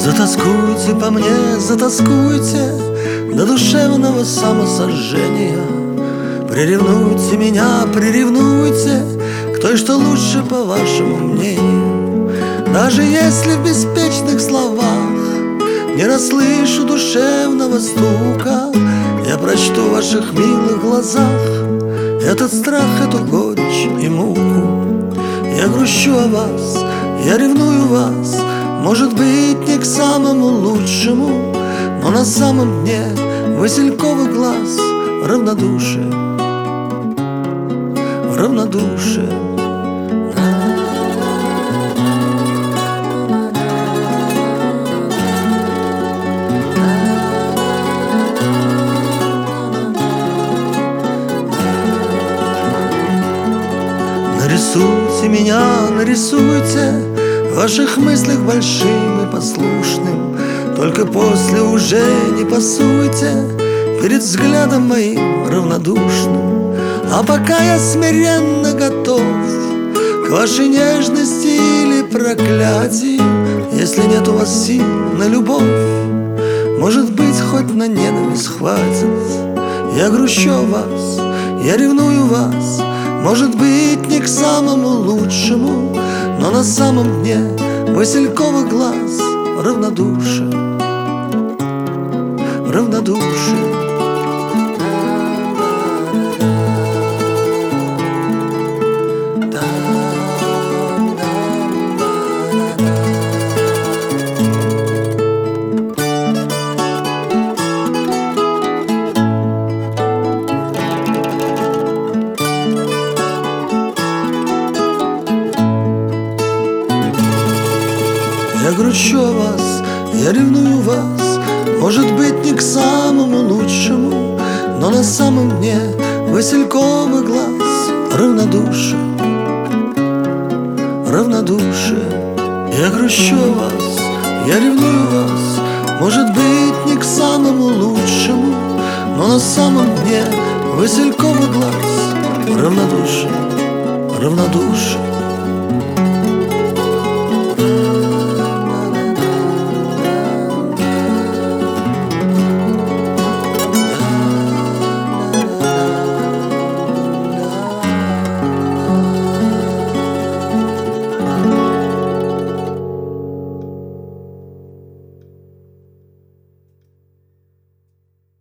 Затаскуйте по мне, затаскуйте до душевного самосожжения. Приревнуйте меня, приревнуйте к той, что лучше, по вашему мнению. Даже если в беспечных словах не расслышу душевного стука, я прочту в ваших милых глазах этот страх, эту горечь и муку. Я грущу о вас, я ревную вас, может быть, не к самому лучшему, но на самом дне васильковый глаз равнодушие, равнодушие. Нарисуйте меня, нарисуйте в ваших мыслях большим и послушным, только после уже не пасуйте перед взглядом моим равнодушным. А пока я смиренно готов к вашей нежности или проклятию, если нет у вас сил на любовь, может быть, хоть на ненависть хватит. Я грущу о вас, я ревную вас, может быть, не к самому лучшему, но на самом дне васильковый глаз равнодушие, равнодушие. Я грущу о вас, я ревную вас, может быть, не к самому лучшему, но на самом дне васильковый глаз равнодушие, равнодушие. Я грущу о вас, я ревную вас, может быть, не к самому лучшему, но на самом дне васильковый глаз равнодушие, равнодушие.